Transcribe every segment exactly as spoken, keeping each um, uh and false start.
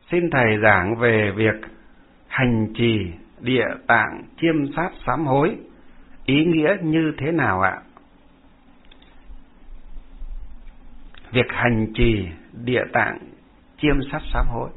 Xin Thầy giảng về việc hành trì Địa Tạng chiêm sát sám hối, ý nghĩa như thế nào ạ? Việc hành trì Địa Tạng chiêm sát sám hối,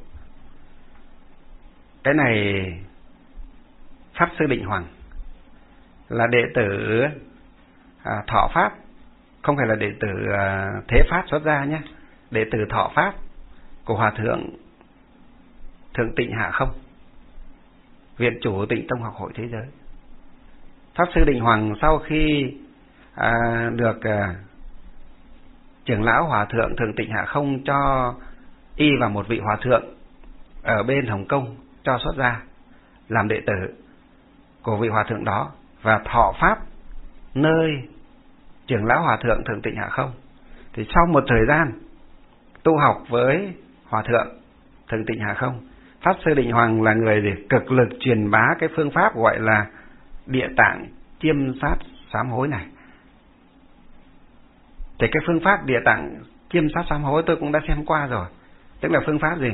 cái này Pháp Sư Định Hoằng là đệ tử à, thọ Pháp, không phải là đệ tử à, thế Pháp xuất gia nhé, đệ tử thọ Pháp của Hòa Thượng Thượng Tịnh Hạ Không, Viện chủ Tịnh Tông Học Hội Thế Giới. Pháp Sư Định Hoằng sau khi à, được à, trưởng lão Hòa Thượng Thượng Tịnh Hạ Không cho y vào một vị hòa thượng ở bên Hồng Kông cho xuất gia làm đệ tử của vị hòa thượng đó và thọ Pháp nơi trưởng lão Hòa Thượng Thượng Tịnh Hạ Không. Thì sau một thời gian tu học với Hòa Thượng Thượng Tịnh Hạ Không, Pháp Sư Định Hoằng là người để cực lực truyền bá cái phương pháp gọi là Địa Tạng chiêm sát sám hối này. Thì cái phương pháp Địa Tạng chiêm sát sám hối tôi cũng đã xem qua rồi. Tức là phương pháp gì?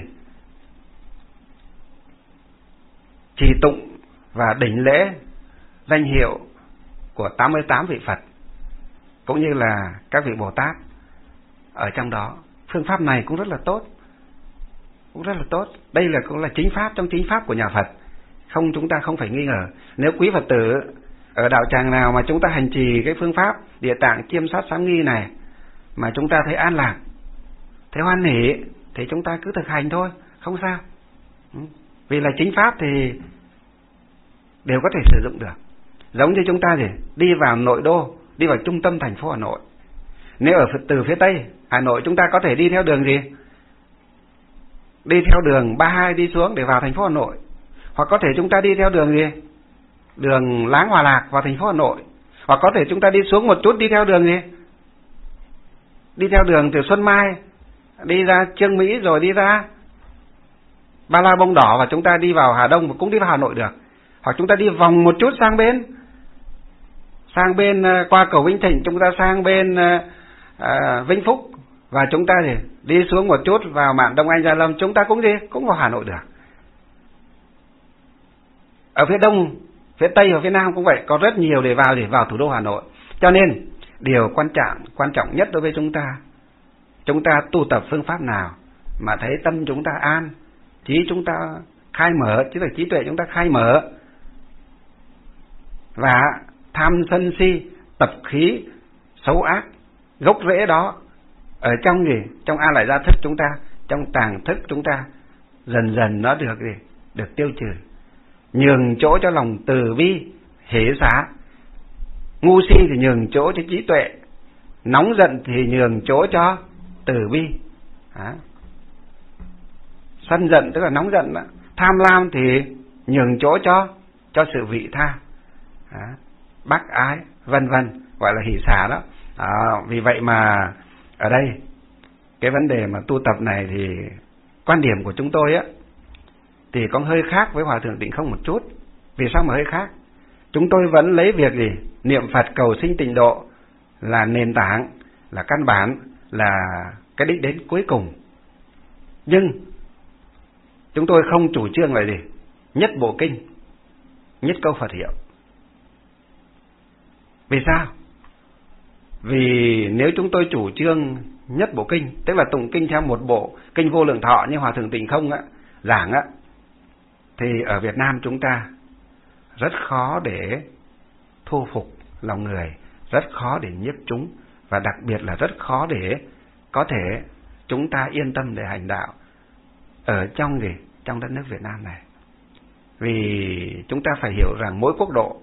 Trì tụng và đỉnh lễ danh hiệu của tám mươi tám vị Phật cũng như là các vị Bồ Tát ở trong đó. Phương pháp này cũng rất là tốt, cũng rất là tốt. Đây là cũng là chính pháp trong chính pháp của nhà Phật, không, chúng ta không phải nghi ngờ. Nếu quý Phật tử ở đạo tràng nào mà chúng ta hành trì cái phương pháp Địa Tạng chiêm sát sám nghi này mà chúng ta thấy an lạc, thấy hoan hỷ, thì chúng ta cứ thực hành thôi, không sao. Vì là chính pháp thì đều có thể sử dụng được. Giống như chúng ta gì đi vào nội đô, đi vào trung tâm thành phố Hà Nội. Nếu ở từ phía Tây Hà Nội chúng ta có thể đi theo đường gì? Đi theo đường ba mươi hai đi xuống để vào thành phố Hà Nội. Hoặc có thể chúng ta đi theo đường gì? Đường Láng Hòa Lạc vào thành phố Hà Nội. Hoặc có thể chúng ta đi xuống một chút đi theo đường gì? Đi theo đường từ Xuân Mai đi ra Trương Mỹ rồi đi ra Ba La Bông Đỏ và chúng ta đi vào Hà Đông và cũng đi vào Hà Nội được. Hoặc chúng ta đi vòng một chút sang bên, sang bên qua cầu Vĩnh Thịnh, chúng ta sang bên à, Vĩnh Phúc và chúng ta thì đi xuống một chút vào mạn Đông Anh Gia Lâm, chúng ta cũng đi cũng vào Hà Nội được. Ở phía Đông, phía Tây và phía Nam cũng vậy, có rất nhiều để vào để vào thủ đô Hà Nội. Cho nên điều quan trọng quan trọng nhất đối với chúng ta, chúng ta tu tập phương pháp nào mà thấy tâm chúng ta an, trí chúng ta khai mở, chứ là trí tuệ chúng ta khai mở, và tham sân si tập khí xấu ác gốc rễ đó ở trong gì, trong a lại gia thức chúng ta, trong tàng thức chúng ta dần dần nó được gì, được tiêu trừ, nhường chỗ cho lòng từ bi hỷ xả. Ngu si thì nhường chỗ cho trí tuệ, nóng giận thì nhường chỗ cho từ bi. Đó. Sân giận tức là nóng giận đó. Tham lam thì nhường chỗ cho cho sự vị tha, đó. Bác ái vân vân, gọi là hỷ xả đó. Đó. Vì vậy mà ở đây cái vấn đề mà tu tập này thì quan điểm của chúng tôi á thì có hơi khác với Hòa Thượng Tịnh Không một chút. Vì sao mà hơi khác? Chúng tôi vẫn lấy việc gì niệm Phật cầu sinh tịnh độ là nền tảng, là căn bản, là cái đích đến cuối cùng. Nhưng chúng tôi không chủ trương là gì nhất bộ kinh, nhất câu Phật hiệu. Vì sao? Vì nếu chúng tôi chủ trương nhất bộ kinh, tức là tụng kinh theo một bộ kinh Vô Lượng Thọ như Hòa Thượng Tịnh Không á, giảng á, thì ở Việt Nam chúng ta rất khó để thu phục lòng người, rất khó để nhiếp chúng, và đặc biệt là rất khó để có thể chúng ta yên tâm để hành đạo ở trong gì, trong đất nước Việt Nam này. Vì chúng ta phải hiểu rằng mỗi quốc độ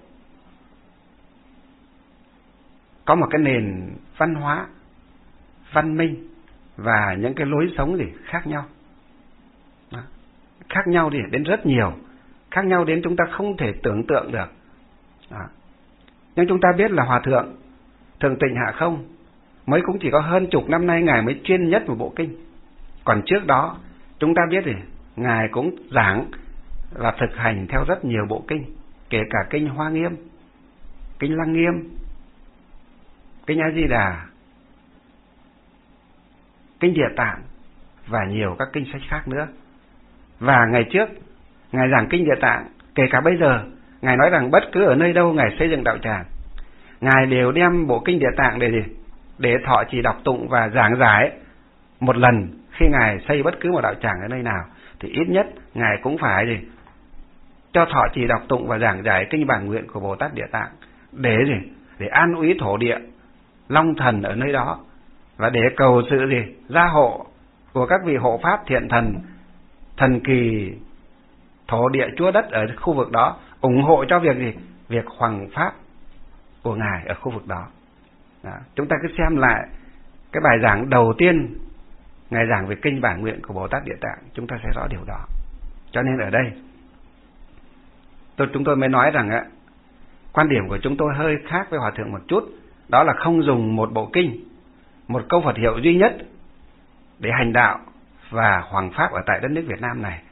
có một cái nền văn hóa, văn minh và những cái lối sống gì khác nhau. Đó. Khác nhau đi đến rất nhiều, khác nhau đến chúng ta không thể tưởng tượng được. Đó. Nhưng chúng ta biết là Hòa Thượng Thượng Tịnh Hạ Không mới cũng chỉ có hơn chục năm nay Ngài mới chuyên nhất một bộ kinh. Còn trước đó chúng ta biết thì Ngài cũng giảng và thực hành theo rất nhiều bộ kinh, kể cả kinh Hoa Nghiêm, kinh Lăng Nghiêm, kinh A Di Đà, kinh Địa Tạng và nhiều các kinh sách khác nữa. Và ngày trước Ngài giảng kinh Địa Tạng, kể cả bây giờ, Ngài nói rằng bất cứ ở nơi đâu Ngài xây dựng đạo tràng, Ngài đều đem bộ kinh Địa Tạng để gì? Để thọ trì đọc tụng và giảng giải một lần. Khi Ngài xây bất cứ một đạo tràng ở nơi nào thì ít nhất Ngài cũng phải gì? Cho thọ trì đọc tụng và giảng giải kinh bản nguyện của Bồ Tát Địa Tạng để gì? Để an úy thổ địa long thần ở nơi đó, và để cầu sự gì? Gia hộ của các vị hộ pháp thiện thần, thần kỳ thổ địa chúa đất ở khu vực đó, ủng hộ cho việc gì? Việc hoằng pháp của Ngài ở khu vực đó. Đó. Chúng ta cứ xem lại cái bài giảng đầu tiên Ngài giảng về kinh bản nguyện của Bồ Tát Địa Tạng, chúng ta sẽ rõ điều đó. Cho nên ở đây tôi, chúng tôi mới nói rằng á, quan điểm của chúng tôi hơi khác với Hòa Thượng một chút. Đó là không dùng một bộ kinh, một câu Phật hiệu duy nhất để hành đạo và hoằng pháp ở tại đất nước Việt Nam này,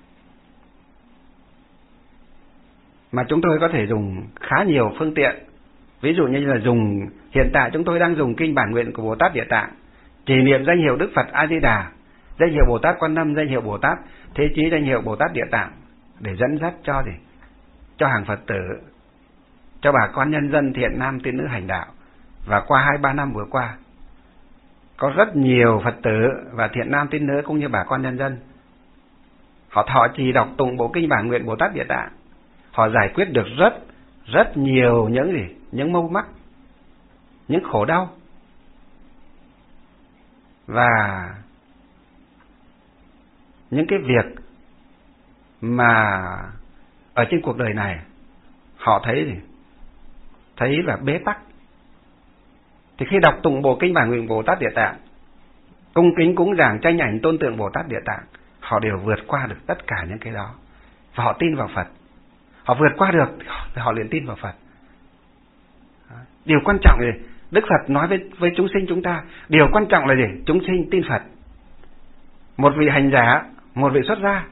mà chúng tôi có thể dùng khá nhiều phương tiện. Ví dụ như là dùng, hiện tại chúng tôi đang dùng kinh bản nguyện của Bồ Tát Địa Tạng, trì niệm danh hiệu Đức Phật A Di Đà, danh hiệu Bồ Tát Quan Âm, danh hiệu Bồ Tát Thế Chí, danh hiệu Bồ Tát Địa Tạng, để dẫn dắt cho gì? Cho hàng Phật tử, cho bà con nhân dân thiện nam tín nữ hành đạo. Và qua hai ba năm vừa qua, có rất nhiều Phật tử và thiện nam tín nữ cũng như bà con nhân dân, họ thọ trì đọc tụng bộ kinh bản nguyện Bồ Tát Địa Tạng, họ giải quyết được rất rất nhiều những gì? Những mâu mắc, những khổ đau. Và những cái việc mà ở trên cuộc đời này họ thấy gì? Thấy là bế tắc. Thì khi đọc tụng bộ kinh bản nguyện Bồ Tát Địa Tạng, cung kính cúng dường tranh ảnh tôn tượng Bồ Tát Địa Tạng, họ đều vượt qua được tất cả những cái đó, và họ tin vào Phật. Họ vượt qua được thì họ liền tin vào Phật. Điều quan trọng là gì? Đức Phật nói với, với chúng sinh chúng ta, điều quan trọng là gì? Chúng sinh tin Phật. Một vị hành giả, một vị xuất gia,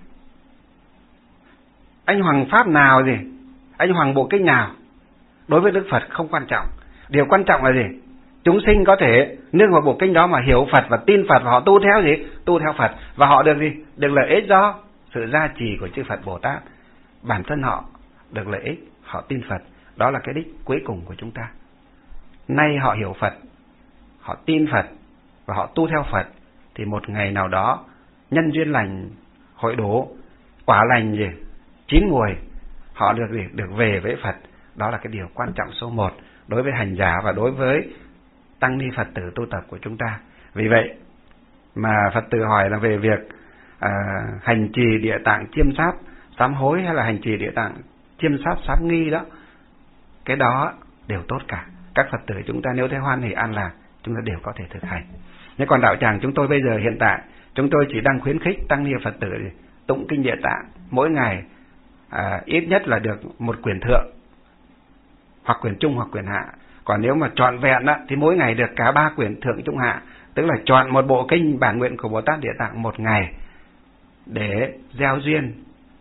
anh hoằng pháp nào gì, anh hoằng bộ kinh nào, đối với Đức Phật không quan trọng. Điều quan trọng là gì? Chúng sinh có thể nương vào bộ kinh đó mà hiểu Phật và tin Phật, và họ tu theo gì? Tu theo Phật, và họ được gì? Được lợi ích do sự gia trì của chư Phật Bồ Tát. Bản thân họ được lợi ích, họ tin Phật. Đó là cái đích cuối cùng của chúng ta. Nay họ hiểu Phật, họ tin Phật và họ tu theo Phật, thì một ngày nào đó nhân duyên lành hội đổ, quả lành gì? Chín mùi, họ được gì? Được về với Phật. Đó là cái điều quan trọng số một đối với hành giả và đối với tăng ni Phật tử tu tập của chúng ta. Vì vậy mà Phật tử hỏi là về việc à, hành trì Địa Tạng chiêm sát sám hối hay là hành trì Địa Tạng chiêm sát sám nghi đó, cái đó đều tốt cả. Các Phật tử chúng ta nếu thấy hoan hỷ an lạc, chúng ta đều có thể thực hành. Nhưng còn đạo tràng chúng tôi bây giờ hiện tại, chúng tôi chỉ đang khuyến khích tăng ni Phật tử tụng kinh Địa Tạng mỗi ngày à, ít nhất là được một quyển thượng, hoặc quyển trung hoặc quyển hạ. Còn nếu mà trọn vẹn á, thì mỗi ngày được cả ba quyển thượng trung hạ, tức là chọn một bộ kinh bản nguyện của Bồ Tát Địa Tạng một ngày để gieo duyên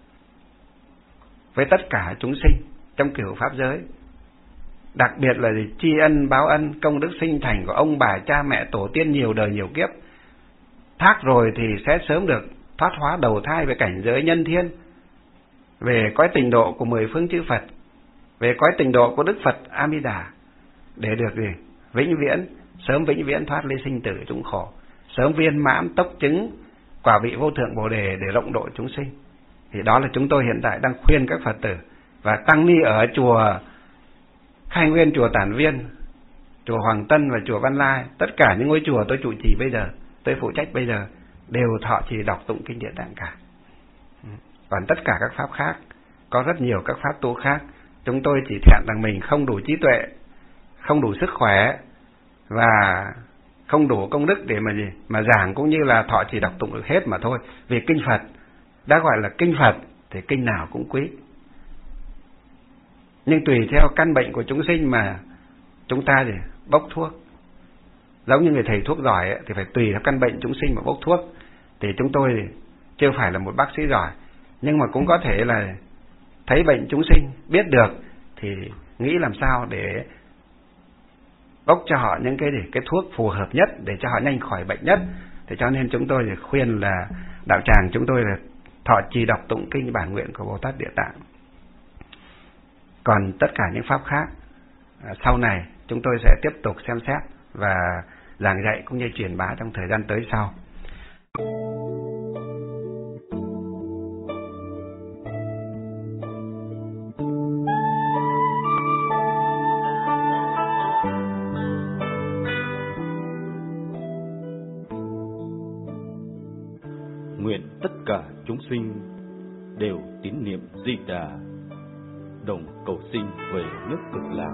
với tất cả chúng sinh trong cửu pháp giới. Đặc biệt là gì? Tri ân báo ân công đức sinh thành của ông bà cha mẹ tổ tiên nhiều đời nhiều kiếp. Thác rồi thì sẽ sớm được thoát hóa đầu thai về cảnh giới nhân thiên, về cõi tịnh độ của mười phương chư Phật, về cõi tịnh độ của Đức Phật A Di Đà, để được gì? Vĩnh viễn, sớm vĩnh viễn thoát ly sinh tử chúng khổ, sớm viên mãn tốc chứng quả vị vô thượng Bồ Đề để rộng độ chúng sinh. Thì đó là chúng tôi hiện tại đang khuyên các Phật tử và tăng ni ở chùa Khai Nguyên, chùa Tản Viên, chùa Hoàng Tân và chùa Văn Lai, tất cả những ngôi chùa tôi trụ trì bây giờ, tôi phụ trách bây giờ, đều thọ trì đọc tụng kinh Địa Tạng cả. Còn tất cả các pháp khác, có rất nhiều các pháp tu khác, chúng tôi chỉ thẹn rằng mình không đủ trí tuệ, không đủ sức khỏe và không đủ công đức để mà gì mà giảng cũng như là thọ trì đọc tụng được hết mà thôi. Vì kinh Phật đã gọi là kinh Phật thì kinh nào cũng quý, nhưng tùy theo căn bệnh của chúng sinh mà chúng ta thì bốc thuốc. Giống như người thầy thuốc giỏi ấy, thì phải tùy theo căn bệnh chúng sinh mà bốc thuốc. Thì chúng tôi thì chưa phải là một bác sĩ giỏi, nhưng mà cũng có thể là thấy bệnh chúng sinh, biết được thì nghĩ làm sao để bốc cho họ những cái gì, cái thuốc phù hợp nhất để cho họ nhanh khỏi bệnh nhất. Thì cho nên chúng tôi thì khuyên là đạo tràng chúng tôi là thọ trì đọc tụng kinh bản nguyện của Bồ Tát Địa Tạng. Còn tất cả những pháp khác sau này chúng tôi sẽ tiếp tục xem xét và giảng dạy cũng như truyền bá trong thời gian tới sau. Nguyện tất cả chúng sinh đều tín niệm Di Đà, đồng cầu sinh về nước Cực Lạc.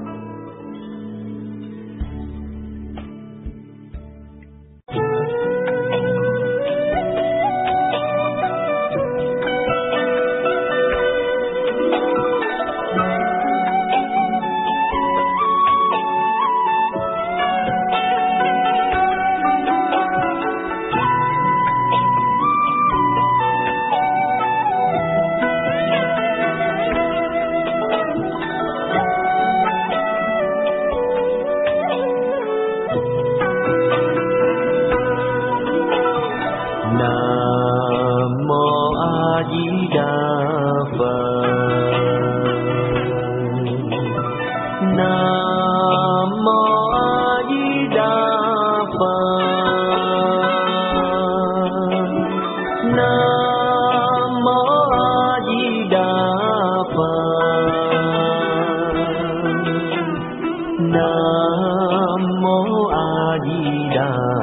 Nam mô A Di Đà